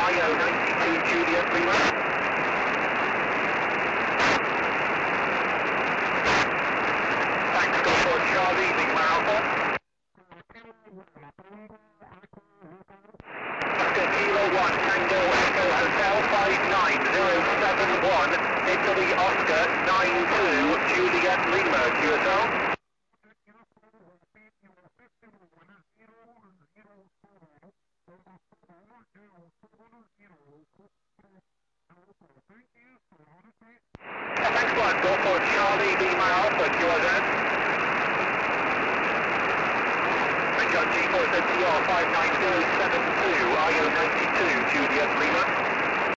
IO 92 Juliet Lima. Thanks, go for Charlie Lima Alpha. Oscar Kilo 1 Tango Echo Hotel 59071 Italy Oscar 92 Juliet Lima QSL. Thanks, one. Go for Charlie Lima Alpha QSL. John G4ZTR 59072 IO 92 Juliet Lima.